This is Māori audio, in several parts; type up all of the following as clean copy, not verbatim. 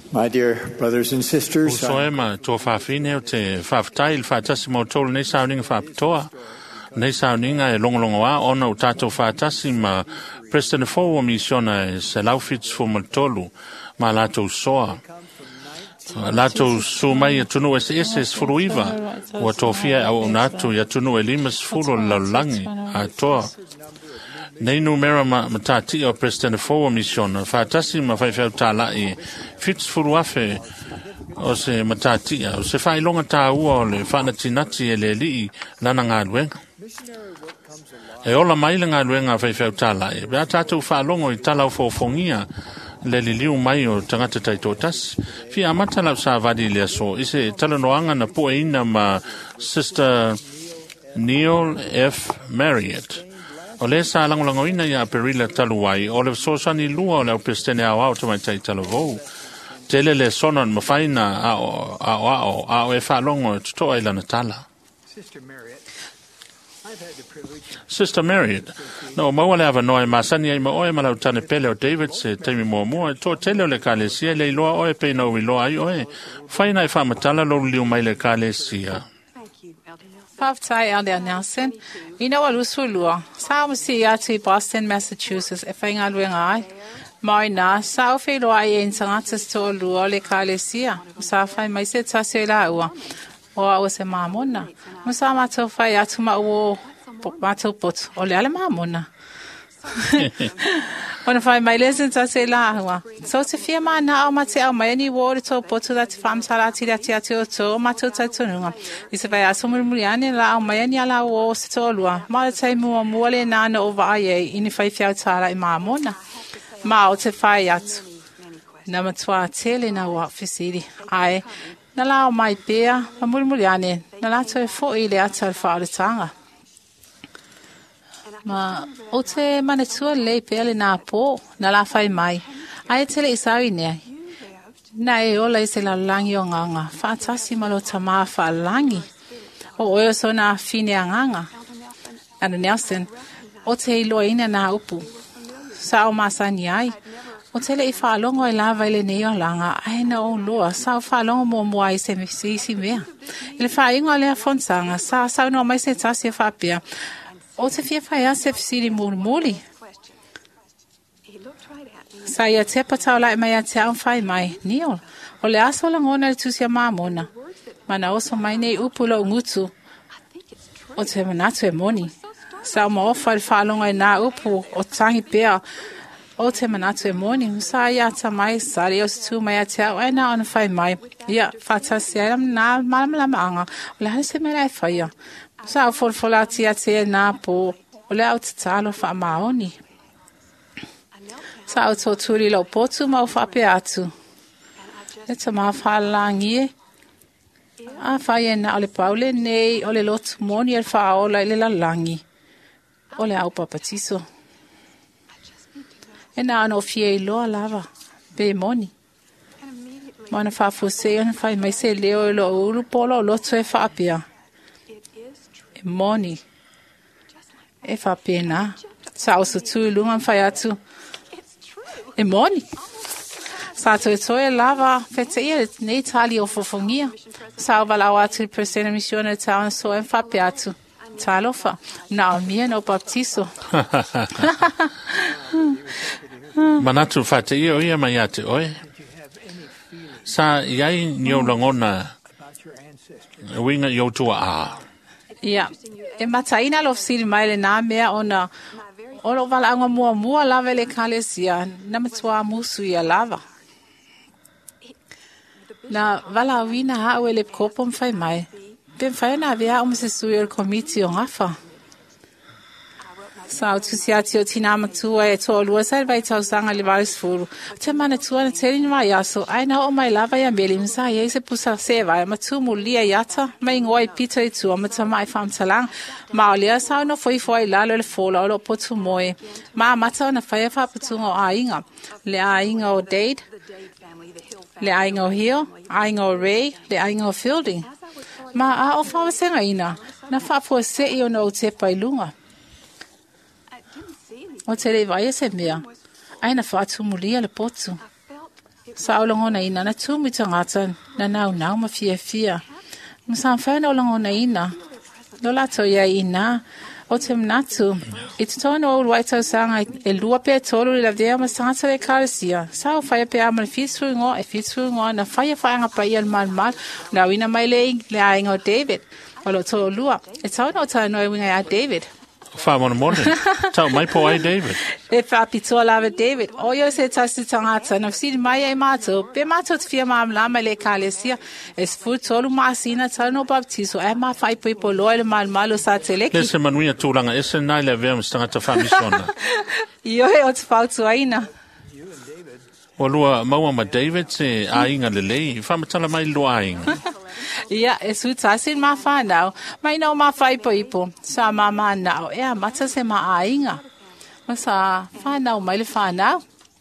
My dear brothers and sisters, Usoema to fafine te faftail fatasi mo tolu nei sauninga faptoa. Nei sauninga e longolongoa ona utato fatasi ma President Fowo misiona e se laufits fu maltolu ma lato soa. Lato sumai e tunu ese furuiva wa tofia au unatu ya tunu e limas furu laulangi a toa. Nei numera matati o President Fowo misiona fatasi ma fai tala e fits furuafe o se matati o se fai longa ta ua o le whanatinati e le li lana ngā luenga. E ola mai le ngā luenga fai tala e bea tātou whalongo i talau fōfongia le li liu mai o tangata taitotas. Fi amata lau sa vadi le aso ise talanoanga na pueina ma Sister Neil F. Marriott. O le sa langolangoina ia perila taluai o le sosani lua o le au pestene au tamai tai talavou. Tele le sonon mafaina a e whalongo tuto ai lana tala. Sister Marriott, no maua le ava noe masani ai ma oe malau tane pele o David se teimi mua to tele o le kalesia le iloa oe pe na uiloa ai oe. Whaina e whamatala lo liu mai le kalesia. Paftai Elder Nelson, ina wa lusulua. Sa msi atu i Boston, Massachusetts, e whainga luenga ai. Mai nā, sa o whi loa i entangatas to lua le kalesia. Sa whai mai se tasi la ua. O se mamona. Musa mato whai atu ma uo mato pot. O le ale mamona. Ona whai mai lesen tasi la ua. So te fia maa na au mate au mai ni wōre tō potu la te whamsara ati ati ati o tō mato taitonunga. I se whai aso muriani la au mai ni ala o se tō lua. Maa tai mua le nāna o vai e ini whai whiau tāra i mamona. Ma o te whai atu. Na matua tele na wa fisiri. Ai, na lao mai pēa, ma muriani, na lato e fo i le ata whaaretanga. Ma o te manatua le pēa le nā pō, na la whai mai. Ai tele isawi nei. Na e ola i se la langi o nganga. Whaatasi malo tamaa whaalangi. O oe so na fine a nganga. Ana Nelson, o te iloa ina na upu. Sa o masani ai. O tele i whaalongo i lava i le neo langa. Ai na o loa. Sa o whaalongo mua i se isi mea. I le whaingo a lea fonsanga. Sa no mai se tasi a whapea. O te fia whai a se fisiri muri. Sa ia te patau lai mai a te au whai mai. Nio. O le aso langona le tusia mamona. Mana oso mai nei upula o ngutu. O te manatu e moni. Sa o maofa i whaalonga i nā upu o tangi pēa o te manatu e moni. Sa ia ta mai, sa rio se tū mai a te au, na ona whai mai. Ia, whatasi ai nā malama anga. O le hane se mera e whaia. Sa o wholwhola ati a te nā pō. O le au te talo wha maoni. Sa o tō tūri lau pōtu mau whape atu. Le ta maa whaalangi e. A whai e na o le paule nei o le lotu moni e whaola i le lalangi. O le au papatiso. E na ano fie i loa lava. Be moni. Mana whafuse ana whai mai se leo i loa ulu polo o loto e whaapea. E moni. E whaapea na. Sa o sa tū lunga whai atu. E moni. Sa to e toe lava fete ia nei tali o fofongia. Sa o walau atu i persena misiona e tawana so e whaapea atu. Talofa. Na mia no baptiso. Manatu fate ia mai ate oe. Sa iai nio langona winga i otua a. Ia. E mataina lo fsiri mai le nā mea ona o lo wala anga mua lava le kalesia na matua musu ia lava. Na wala wina hao le kopo mwhai mai. Ben whai na vea o se sui o komiti o ngafa. Sa o tusi ati o tina matua e tō lua sa vai tau sanga le varis furu. Te mana tua na teri ni mai aso. Ai na o mai lava ia meli msa ia se pusa se vai. Matu mu lia yata. Mai ngoi pita i tua. Mata mai wham talang. Ma o lia sa o no foi lalo le fola o lo potu moe. Ma mata o na whai whapatunga o ainga. Le ainga o Dade. Le ainga o Hill. Ainga o Ray. Le ainga o Fielding. Ma a o whawasenga ina. Na whapua se i o no te pailunga. O te rei vai se mea. Ai na whaatumulia le potu. Sa olangona ina na tumi tangata na nau mafia. Msamfana olangona ina. Lola to ya ina. O te mnatu. It's tono o White House sanga e lua pe tolo la vea masanga le kalesia. Sa o fai pe amal fitsuingo na fai nga pa ia mal na wina mai le aingo David. O lo to lua. E tono ta no winga ya David. Fa mo mo. Tau mai po ai David. E fa pito lava David. O yo se tasi tangata na si mai ai mato. Pe mato te fia mam la mai le kalesia. Es fu tolu masina tano baptizo. E ma fai po lo le mal sa teleki. Lese manuia tūlanga ese nai le vea mstangata whamisona. Io e o te whautu aina. O lua maua ma David se ainga lelei. Whamatala mai lua ainga. Ia, e su tasin ma whanau. Mai nau ma whai po ipo. Sa ma nau. Ea, mata se ma ainga. Ma sa whanau mai le whanau.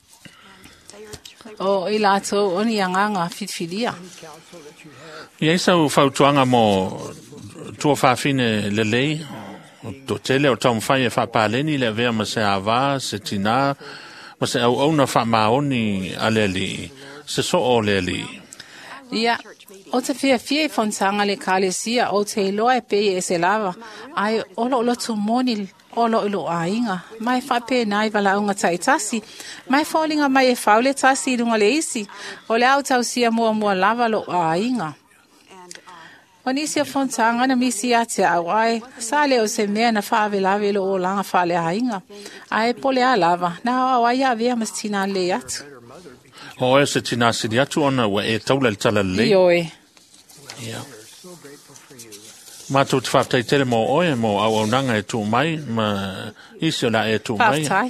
O i lato oni anganga fitfilia. Ia isau whautuanga mo tua whawhine lelei. To tele o tau mwhai e whapaleni le vea ma se awa, se tina, ma se au na whamaoni a leli. Se so o leli. Ia, o te fia fontanga le kalesia o te loa e pe e se lava. Ai olo tu moni olo ilo ainga. Mai whape nai wala unga taitasi. Mai whaulinga mai e whaule tasi runga le isi. O le au tau sia mua lava lo ainga. O nisi a fontanga na misi ate au ai. Sale o se mea na whaave lave lo o langa whaale ainga. Ai pole a lava. Na au ai a vea mastina le atu. O e se tina sidi atu ona wa e taula le tala le. Ioe. Ia. Mātou te whaftai tere mo oe mo au nanga e tū mai, ma isi o la e tū mai. Whaftai.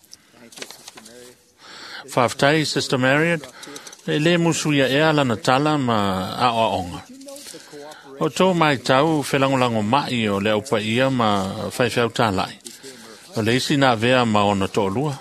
Whaftai, Sister Marriott, e le musuia e ala na tala ma a o onga. O tō mai tau whelangolango mai o le upa ia ma whaiwhau tālai. O le isi nā vea ma ona tō lua.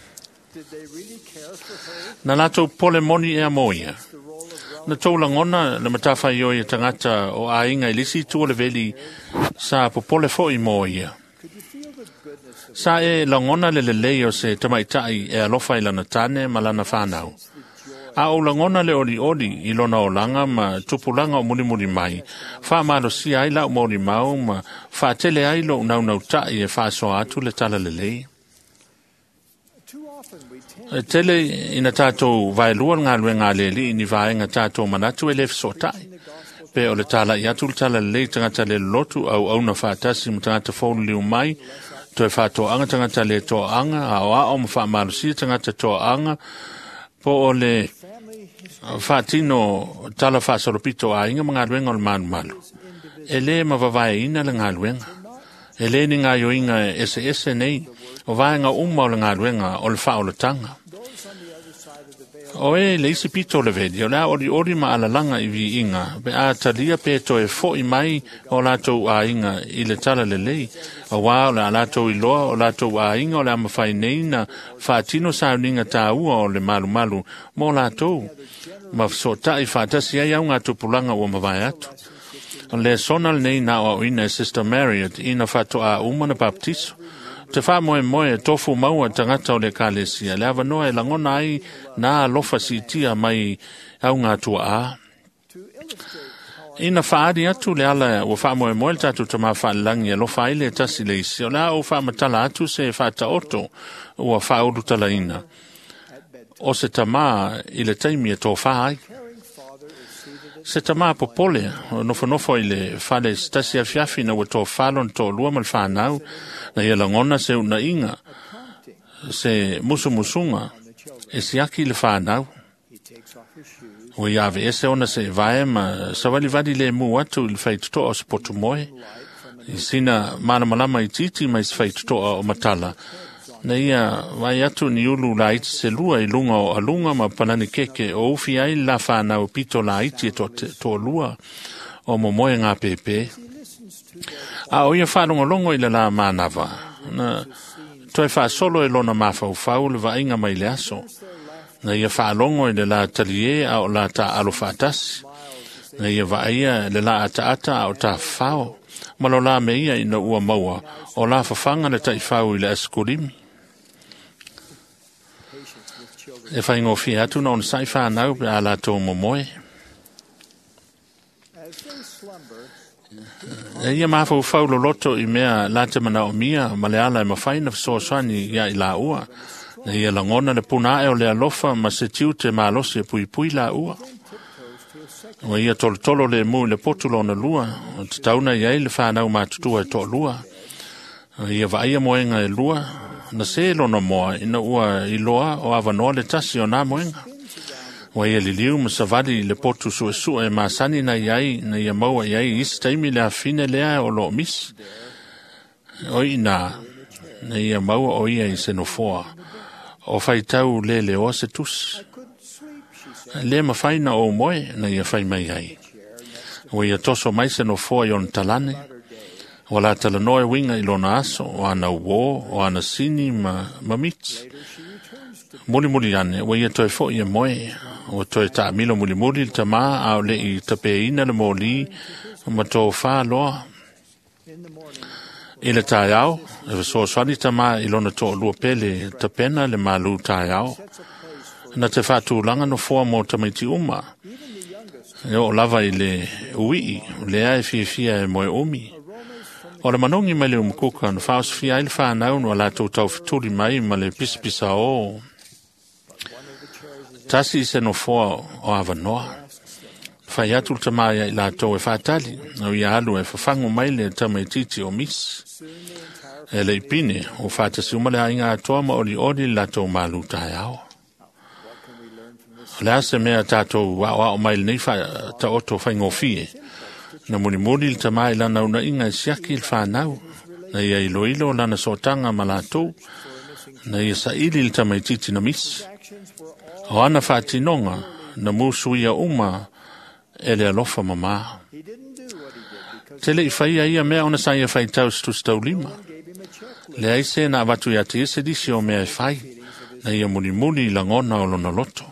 Na lātou pole moni e a moia. Na tōlangona na matawhai o i tangata o a inga i lisi tū le veli sa popole fo i moia. Sa e langona le lei o se tamaitai e alofa i lana tane ma lana whanau. A o langona le oli i lona o langa ma tupulanga o muni mai. Wha malo si ai lau mori mau ma wha tele ai lo nau tai e wha so atu le tala le lei. Tele ina tātou vai luan ngā lue ngā leli ni vai ngā tātou manatu e lef so tai. Pe o le tala i atu le tala le lei tangata le lotu au na whaatasi mo tangata whonu liu mai. To e whātou anga tangata le to anga a o ma wha malo si tangata to anga. Po o le whaatino tala whaasoropito a inga mga luenga o le malu. E le ma vavai ina le ngā luenga. E le ni ngā yo inga ese nei. O vaenga o le ngā luenga o le wha o le tanga. O e le isi pito le vedi, o la ori ma ala langa i vi inga, pe a talia pe to e fo i mai o lato a inga i le tala le lei. O wā o la lato i loa o lato a inga o le amawhai neina, whaatino sa uninga tā ua o le malu mo lato. Ma so tai whaatasi ai au ngā tupulanga o mawai atu. O le sonal nei na o ina Sister Marriott ina whato a umana baptiso. Te wha moe tofu maua tangata o le kalesia. Le awa noa e langona ai nā lofa si tia mai au ngā tua a. Ina whaari atu le ala o wha moe le tatu ta maa whaalangi e lofa ai le tasi le isi. O la o wha matala atu se wha oto o wha uru tala ina. O se ta maa i le taimi e tō wha ai. Se ta maa popole o nofo i le whale stasi a fiafi na o tō whalon tō lua mal whanau. Na ia langona se una inga, se musunga, e si aki le whanau. O iave ese ona se vae ma sa wali le mu atu il whaitutoa o se potu moe. I sina mana malama i titi mai se whaitutoa o matala. Na ia vai atu ni ulu la iti se lua i lunga o alunga ma panani keke o ufi ai la whanau pito la iti e to lua o mo moe ngā pepe. A o ia whanongo i le la mānawa. Na toi wha solo e lona mawhau le wa inga mai le aso. Na ia whanongo i le la talie a o la ta alo whaatasi. Na ia wa ia le la ata o ta whao. Malo la me ia ina ua maua o la whawhanga le ta i whau i le askurimi. E whai ngofi atu na on sai whanau pe ala tō momoe. E ia mawhau whaulo loto I mea la te mana o mia ma le ala e mawhaina soaswani ia I la ua. Na ia langona le puna e o le alofa ma se tiu te malosi e pui pui la ua. Wa ia tolo le mu le potulo na lua. O te tauna ia le whanau matutua e to lua. Ia vaia moenga e lua. Na se lona moa ina ua I loa o avanoa le tasi o nā moenga. Wa ia li liu masavali le potu sue e masani na iai na ia maua iai isi taimi le afine lea o lo mis. O ina na ia maua o ia I senofoa. O whaitau le o se tus. Le mawhaina o moe na ia whai mai ai. Wa ia toso mai senofoa I on talane. Wa la talanoe winga I lona aso o ana uo o ana sini ma mitsi. Muli ane, wa ia toi fo ia moe, o toi ta milo muli ta maa au le I tapeina le moli, ma tō wha loa. I le tai au, e so swani ta maa I lona tō lua pele tapena le malu tai au. Na te whātu langa no fua mo tamaiti uma. E o lava I le ui, le ai fia e moe umi. O le manongi mai le umkuka, na whaos fia il whanau no la tō tau fituri mai ma le pispisa o. Tasi I senofoa o avanoa. Whai atu te mai I la tō e whātali, au ia alu e whafangu mai le tamaititi o mis. E le ipine, o whātasi umale a inga atoa ma oli la tō malu tai au. Le ase mea tātou wa o mai le nei ta oto whaingofie. Na muli te mai lana una inga I siaki il whanau. Na ia ilo lana sotanga ma la tō. Na ia sa ili il tamaititi na mis. O ana whātinonga na mūsuia uma e le alofa mama. Tele I whaia ia mea ona sa ia whai tau stus tau lima. Le aise na watu ia te ese disi o mea whai. Na ia muli langona o lona loto.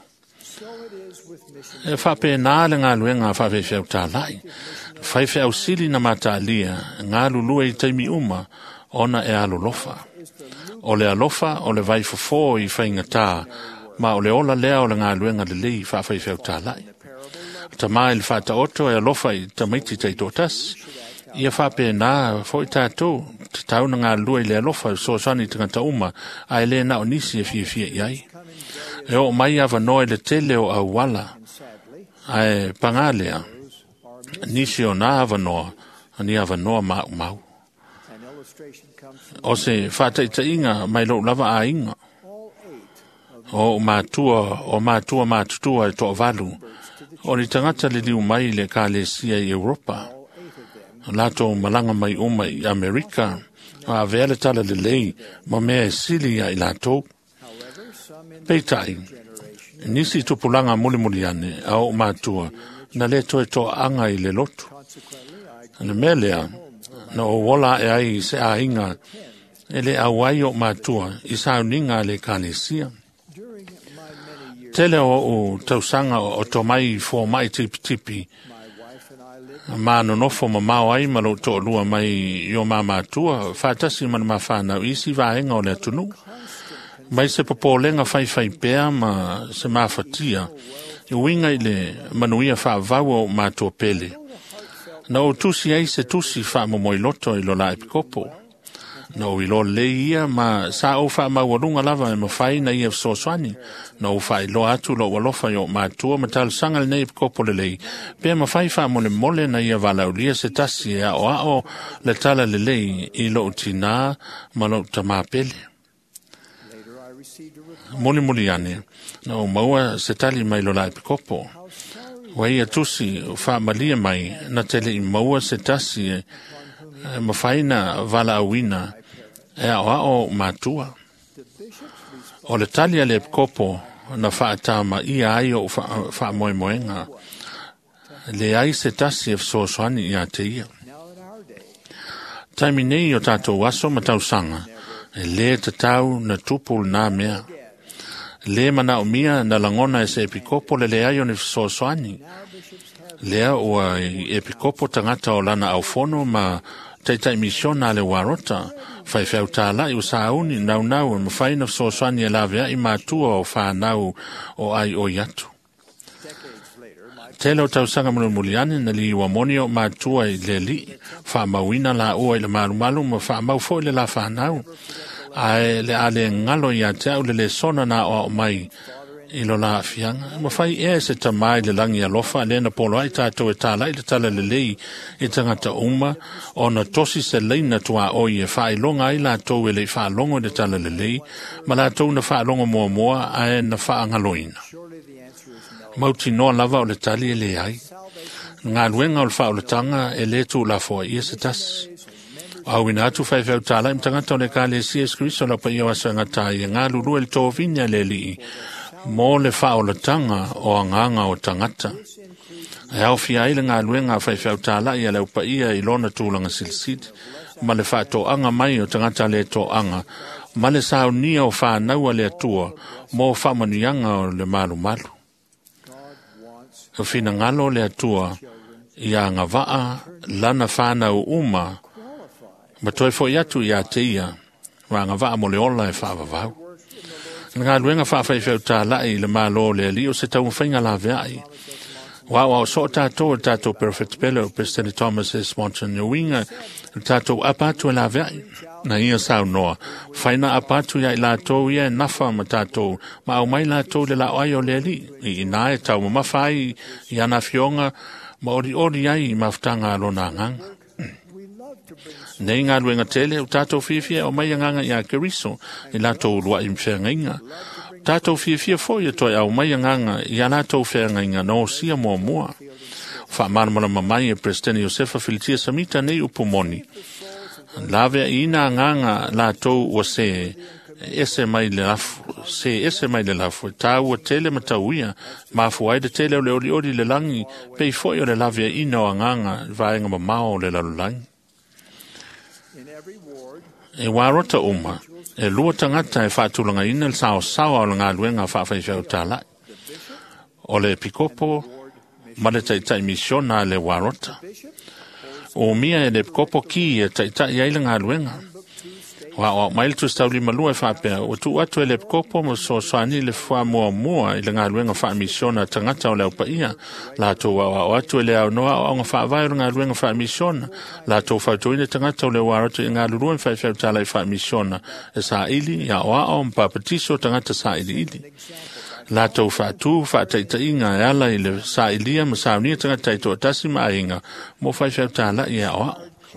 E whape nā le ngā luenga whawe whiau tā lai. Whai whiau sili na mata lia, ngā lulua I taimi uma, ona e alo lofa. O le alofa, o le vai fofo I whainga tā, ma o le ola lea o le ngā luenga le lei whawhai whiau tā lai. Ta mai le whata oto e alofa I tamaiti taitotas, ia whape nā fo I tātou, te tauna ngā lua I le alofa so sani tangata uma, a ele na o nisi e fia iai. E o mai ava noe le tele o au wala, ai pangalea, nisi o nā ava noa, ani ava noa mau. O se whataita inga mai lo lava a inga. O mātua mātutua e toa valu. O ni tangata le liu mai le ka le sia I Europa. Lato malanga mai uma I Amerika. A vele tala le lei, ma mea e sili I lato. Peitai, nisi tupulanga muli ane, au mātua, na le toe toa anga I le lotu. Le melea, na o wola e ai se a inga, e le awai o mātua, I sauninga le kānesia. Tele o tausanga o tomai fo mai tipi, ma nonofo ma mau ai malo to lua mai yo mātua, whātasi mana mawhānau isi vāenga o le tunu. Mai se popolenga whai pēr ma se mawhatia, I winga I le manuia whaavau o mātua pele. Na o tusi ai se tusi whaamomoi loto I lo la epikopo. Na o ilo le ia ma sa o whaamauarunga lava e mawhai na ia soswani. Na o whai lo atu lo walofa o mātua ma tal sanga le epikopo le lei. Pea mawhai mole na ia valaulia se tasi e o le tala le lei I lo utina ma lo tamapele. Muli ane, na o maua se tali mai lo lai pikopo. Wa ia tusi wha malia mai na tele I maua se tasi mawhaina vala awina e o mātua. O le tali ale pikopo na wha atama ia ai o wha moenga. Le ai se tasi so swani ia te ia. Taimi nei o tātou aso ma tau sanga, e le te tau na tupul nā mea. Le mana o mia na langona e se epikopo le ai o ni sosoani. Lea ua epikopo tangata o lana au fono ma teitai misiona le warota, Fai whautala I o sauni nau e mawhaina so swani e lawea I mātua o whanau o ai o yatu. Telo tau sanga muliani na li wa moni o mātua I le li, whamauina la ua I le marumalu ma whamau fo I le la whanau. Ai le ale ngalo I a te au le sona na o mai I lo la fianga. Ma fai se tamai le langi alofa le na polo ai tātou e tālai le tala le lei I tangata uma o na tosi se leina tua o I e whae longa ai la tau e le whae longa le tala le lei ma la tau na whae longa mua mua ai na whae ngaloina. Mauti noa lava o le tali e le ai. Ngā luenga o le whae o le tanga e le tu la fo I se tasi. Au ina atu whae whau tālai mtangata o le ka le si eskriso la pa iwa sa ngatai e ngā lulu e le tō vinia le li mo le whaolatanga o anganga o tangata. E au fia ile ngā luenga whai whiautala I le upa ia I lona tūlanga silsid, ma le whātō anga mai o tangata le tō anga, ma le sao nia o whānaua le atua, mo whamanuianga o le malu malu. O whina ngalo le atua, I a ngā waa, lana whānau uma, ma toi fo iatu I a te ia, ma ngā waa mo le ola e whaavavau. Ngā luenga whaafai whiautala I le malo le ali o se tau whainga la veai. Wa so tātou Perfect Bello, President Thomas S. Monson, Winga, tātou apatu la veai. Na ia sao noa. Whaina apatu ia I la tau ia nafa ma tātou, ma au mai la tau le la oai o le ali. I nae tau ma mawhai I ana fionga, ma ori ai I maftanga alona nganga. Nei ngā luenga tele o tātou whiawhia o mai nganga I a Keriso I lātou lua I mwhengainga. Tātou whiawhia fōi toi au mai nganga I a lātou whengainga no sia mua. Whamarmara mamai e Presidente Josefa Filitia Samita nei upumoni. Lawe ina nganga lātou o se ese mai le lafu. Tāua tele matauia, mafuai de tele o le ori le langi, pei fōi o le lawe ina o nganga vaenga mamao le lalulangi. E warota uma, e lua tangata e whaatulanga ina le sao o ngā luenga whaafai whiautala. O le pikopo, ma le taitai misiona le warota. O mia e le pikopo ki e taitai aile ngā luenga. Wa mail tu stauli malua fa pe o tu atu le kopo mo so swani le fa mua I le nga luenga fa misiona tangata o le pa ia la to wa atu le no o fa vai nga luenga fa misiona la to fa to ile tangata o le wa to nga luenga fa tala fa misiona e sa ili ya o pa petiso tangata sa ili la to fa tu fa ta inga ala ile sa ili ma sa ni tangata to tasima inga mo fa tala ya o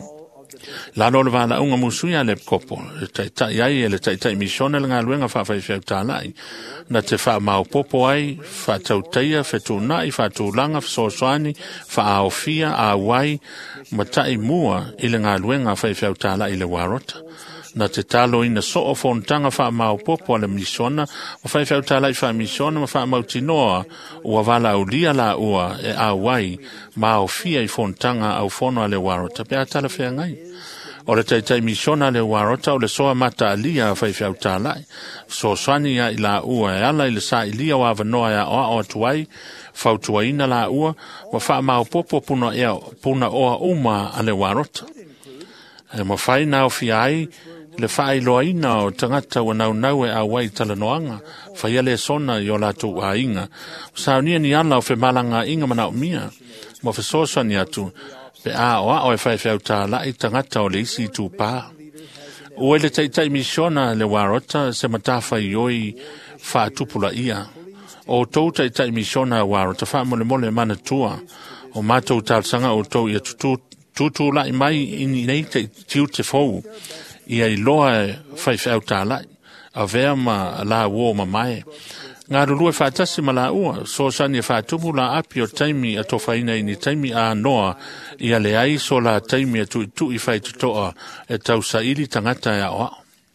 la no le vana unga musuia le kopo tai ai le tai misiona le ngaluenga fa fa whiautala na te fa mau popo ai fa tautaia fetuna I fa tulanga so swani fa aofia a wai matai mua I le ngaluenga fa whiautala I le warota na te talo ina so o fontanga fa mau popo le misiona o fa whiautala I fa misiona ma fa mau tinoa ua vala ulia la ua e a wai ma aofia I fontanga au fono le warota pe atala fea ngai. O le taitai misiona le warota o le soa mata alia fai whiautala. So swani ia I la ua e ala I le sa ilia o avanoa ia o atuai, fautuaina la ua, wa wha mau popo puna oa uma a le warota. E ma whai nao fiai, le whai loaina o tangata wa nau e a wai talanoanga, whai ale sona I o latu a inga. Saunia ni ala o whemalanga inga mana o mia, ma whesosani atu, pe a o e whai whiautala I tangata o le isi tūpā. O le taitai misiona le warota se matafa I oi whaatupula ia. O tau taitai misiona warota wha mole mana tua. O mātou tāsanga o tau ia tutula I mai ini nei te tiu te fau. Ia I loa e whai whiautala. A vea ma la uo ma mai. Ngā rurua whātasi ma la ua, so sani e whātumu la api o taimi a towhaina I ni taimi a noa, ia le ai so la taimi a tu I whaitutoa e tau sa ili tangata e a oa.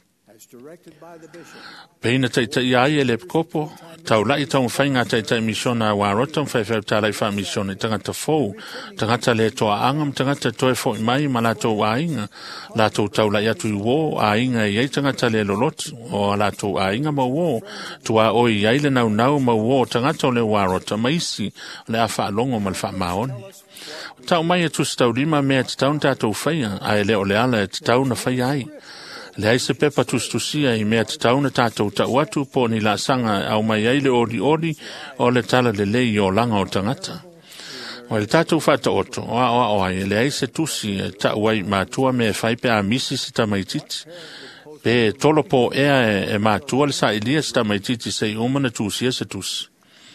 Peina taitai ai e le kopo, tau lai tau whainga taitai misiona warota, whaiwhau tālai wha misiona I tangata fōu, tangata le toa angam, tangata toe fō I mai ma la tau ainga, la tau tau lai atu I wō, ainga I ei tangata le lolot, o la tau ainga ma wō, tua oi ai le nau ma wō, tangata o le warota, maisi, le a wha longo ma le wha maoni. Tau mai e tu stau lima mea te tau tātou whaia, ai le o le ala e te tau na whaia ai. Le ai se pepa tustusia I mea te tauna tātou ta watu po ni la sanga au mai ai le ori o le tala le lei o langa o tangata. O le tātou whata oto, o le ai se tusi ta wai mātua me whaipe a misi si tamaititi. Pe tolo po ea mātua le sa ilia si tamaititi se I umana tusia se tusi.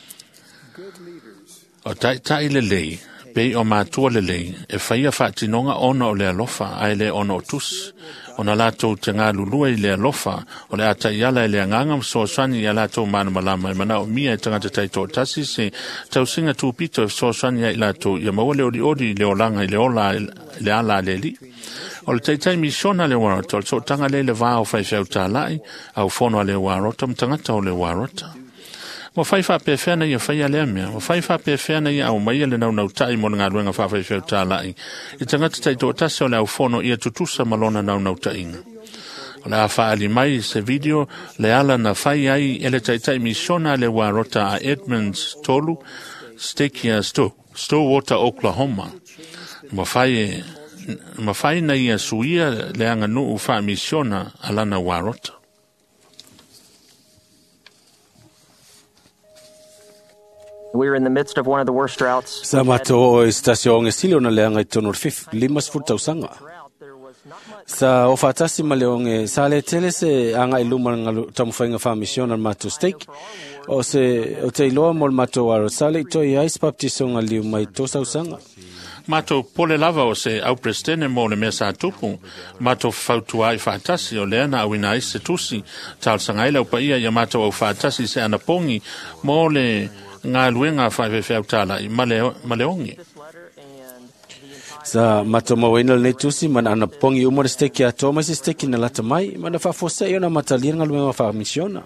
O tai le lei, pe o mātua le lei, whaia whatinonga ona o le alofa ai le ona o tusi. Ona lato te ngā lulua I le alofa, o le ata iala I le anganga soasani I lato mana malama I mana o mia I tangata taito tasi se tau singa tūpito soasani I lato I maua le ori le olanga I le ola le ala le li. O le taitai misiona le warota, o le tanga le vāo whaifeu tālai, au whono le warota, mtangata o le warota. Mo whaifa pe whena I a whaia lea mea, mo whaifa pe whena I au maia le nau tai mo ngā ruenga whawhaiwheu tālai. I tangata taito tasi o le au whono I a tutusa malona nau ta inga. O le a whaali mai se video le ala na whai ai ele taitai misiona le warota a Edmonds tolu, Stekia Stillwater, Oklahoma. Mo whai na I a suia le anga nuu wha misiona alana warota. We're in the midst of one of the worst droughts. Samato o estacion esilo na leanga I tonor fif limas futausanga. Sa o fatasi maleonge sa le tele se anga iluma nga tamufainga fa mission al mato stake o se o te iloa mol mato waro sale to I ice baptisonga liu mai tosausanga. Mato pole lava o se au prestene mo le mesa tupu, mato fautua I fatasi o leana au ina se tusi, tal sangaila upa ia ya mato au fatasi se anapongi mo le ngā luenga whaiwhewheu tāla I maleongi. Sa mato mawena le tusi man ana pongi umore steki a toma se steki na lata mai, mana whawhosa I ona matalia ngā luenga whamisiona.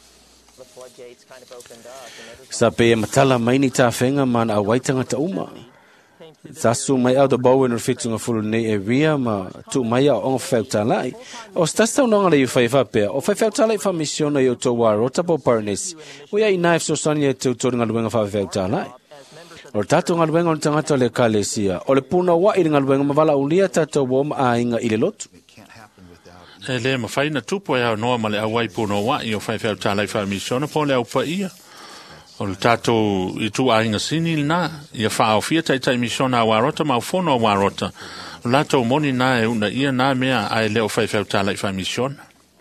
Sa pe matala mai ni tā whenga mana a waitanga ta uma. Tasu mai au da bau enu fitunga fulu nei e ria ma tu mai au onga whau tālai. O stasta unonga le I whaiwhapea. O whaiwhau tālai whamisiona I o tō wārota po parnesi. O ia I naif so sani e tū tōri ngā luenga whaiwhau tālai. O tātou ngā luenga o tangata le kālesia. O le puna wa I ngā luenga mavala ulia tātou woma a inga I le lotu. E le mawhaina tupu e au noa ma le au waipuna wa I o whaiwhau tālai whamisiona po le au pa ia. O le tātou I tū ainga sini nā, ia whaau fia taitai misiona a warota ma ufono a warota. O lātou moni nā e una ia nā mea ai leo whaiwhau tālai wha misiona.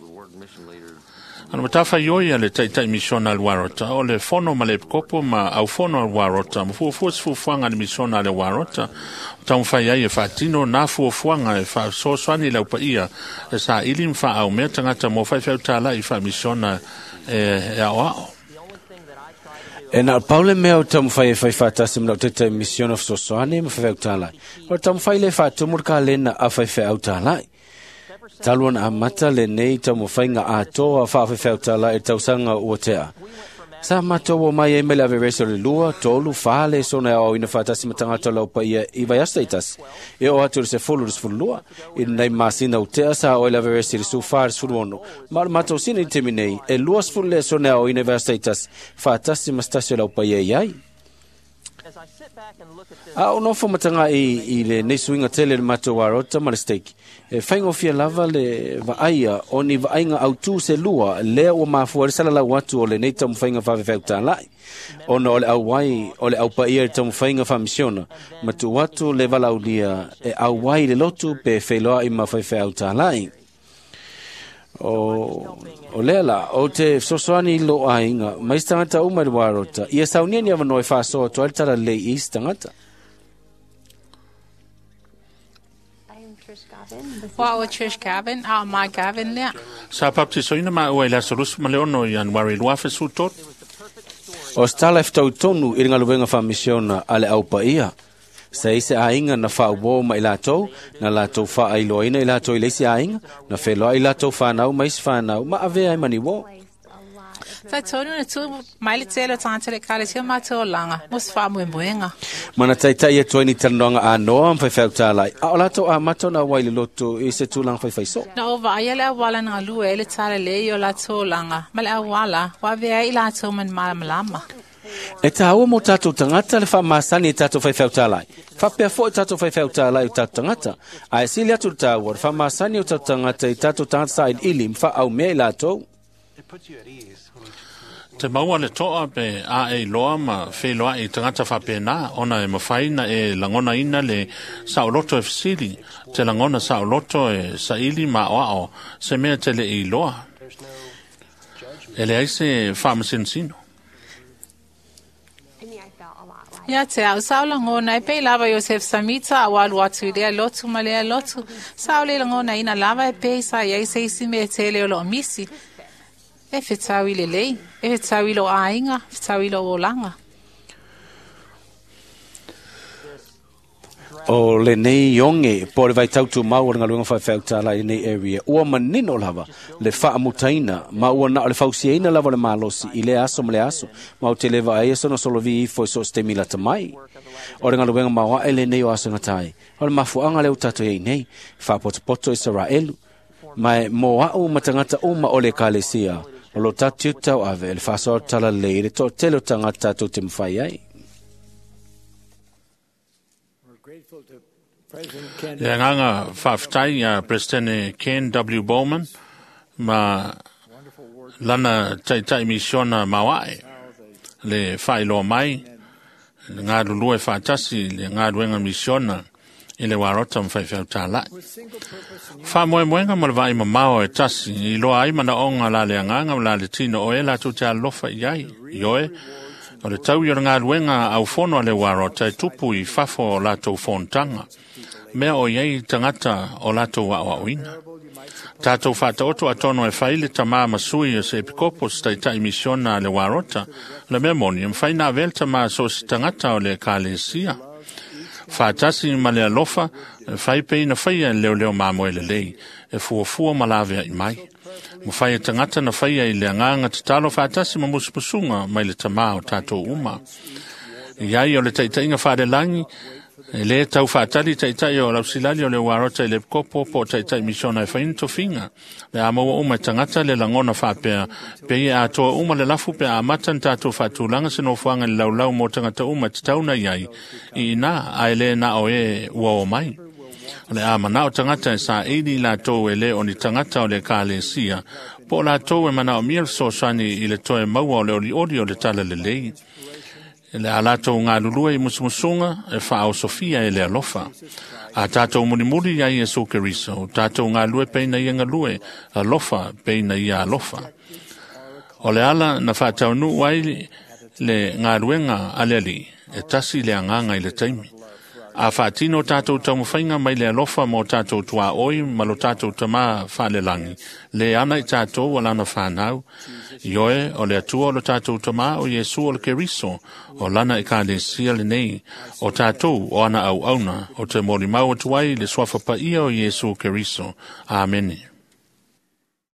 Ana matafa yoia le taitai misiona al warota, o le fono ma le kopo ma au fono al warota, ma fuafuanga le misiona al warota, o tau whai ai e whaatino nā fuafuanga e wha soaswani lau pa ia, e sa ilim wha au mea tangata mo whaiwhau tālai wha misiona e au au. E nā paule mea o tamu whai e whai whātasi mnau te mission of sosoane ma whai au tālai. O tamu whai le whātumur ka lena a whai whai au tālai. Taluan a mata le nei tamu whai ngā atoa wha whai au tālai e tausanga ua tea. Sa mato o mai e mele ave reso le lua, tolu, whaale, sona au ina whātasi matangata lau pa ia I vai astaitas. E o atu se fulu lua, I nei masina u tea sa o ila ave resi le su whaare suru ono. Mar mato sina I temi nei, e luas fulu le sona au ina vai astaitas, whātasi mastasio lau pa ia iai. A o nofo matanga I le nesuinga tele le mato warota ma le steiki. E whaingo fia lava le vaaia o ni vaainga au tū se lua lea o mafua le sala lau atu o le nei tamu whainga whawewhau tālai. Ona o le au wai o le au paia le tamu whainga whamisiona ma tu watu le walau lia e au wai le lotu pe whailoa I ma whawewhau tālai. O lela, o te sosoani lo ainga, mais tangata umar warota, ia saunia ni avano e whasoa to altara le is tangata. Wa o Trish Gavin, a ma Gavin lea. Sa baptisoina ma ua I la salus ma leono I Januari luafe su tot. O stala eftau tonu I ringa luenga whamisiona ale au pa ia. Sa ise ainga na whaubo ma I lātou, na lātou wha ai loina I lātou I leisi ainga, na wheloa I lātou whanau, mais whanau, ma avea I mani wo. Tai tonu na tu maile tele tante le kale sia mato langa, mos wha muenga. Mana taitai e tuaini tanonga a noa mwhai whau tālai. A o lātou a mato na waile loto I se tūlang whai so. Na o vaia le awala nga lue le tale le I o lātou langa, ma le awala, wa vea I lātou man malamalama. E taua mo tātou tangata le whamasani e tātou whai whautalai. Whapea fo e tātou whai whautalai o tātou tangata. A e sili atu tāua, whamasani o tātou tangata i tātou tangata sa ili mwha au mea i lātou. Te maua le toa pe a e loa ma wheloa i tangata whapena, ona e mawhaina e langona ina le saoloto e fisili, te langona saoloto e saili ma oao, se mea te le i loa. E le aise whamasinsino. Ia te au saula ngona e pei lava Josef Samita a walu atu i lea lotu ma lea lotu. Saule la ngona ina lava e pei sa iai se isi me te leo lo misi. E whetau i le lei, e whetau i lo ainga, whetau i lo olanga. O le nei yonge, po le vai tautu mau o ngaluenga whai whautala i nei area. Ua manino lava, le wha amutaina, ma ua na o le whausiaina lava le malosi, i le aso ma le aso, ma o te lewa ai aso na solovi i fo so ste mila tamai. O le ngaluenga mawa e le nei o aso ngatai. O le mafuanga le utato ei nei, wha poto Israelu. Mai mo au matangata uma o le kalesia, o lo tatu tau ave, le whaso tala le to telo tangata to te mwhai ai. Le nganga whaftai a President Ken W. Bowman ma lana taitai misiona mawae le whailo mai ngā lulue whatasi le ngā ruenga misiona i le warota mwhai whautālai. Wha moenga ma le vai ma mao e tasi i loa ai mana onga la le anganga la le tino o e la tu te alofa i ai i oe o le tau i o ngā ruenga au fono le warota e tupu i whafo o la tau fontanga. Mea o iei tangata o lato wa oina. Tātou whata oto atono e whaile ta maa masui o se epikopos tai tai misiona le warota, le mea moni, mwhaina velta maa so si tangata o le kālesia. Whātasi ma le alofa, whaipei na whaia leo leo maa moele lei, e fuafua malavea i mai. Mwhaia tangata na whaia i le anganga te talo whātasi ma musipusunga mai le ta maa o tātou uma. Iai o le taitainga whare langi, e le tau whaatari taitai o lausilali o le warota i le kopo po taitai misiona e whainto finga. Le amaua uma tangata le langona whapea, pe i a toa uma le lafu pe a matan tātou whaatulanga sino whanga le laulau mo tangata uma te tauna iai, i ina a ele na o e ua o mai. O le amana o tangata e sa eili la tau e le o ni tangata o le kālesia, po la tau e mana o miel sosani i le toe maua o le oli o le tala le lei. Le alato ngā lulua i musumusunga e whaau Sofia e le alofa. A tātou murimuri ia i e sukeriso, tātou ngā lue peina i ngā lue, alofa peina i a alofa. O le ala na whātau nu wai le ngā ruenga aleli, e tasi le anganga i le taimi. A whātino tātou taumawhainga mai le alofa mo tātou tua oi, malo tātou tamā whalelangi. Le ana i tātou alana whanau. Ioe o le atua o le tātou tamā o Jesu o le keriso, o lana i kālesia le nei, o tātou o ana au auna, o te mori mau atuai le swafa pa ia o Jesu keriso. Amen.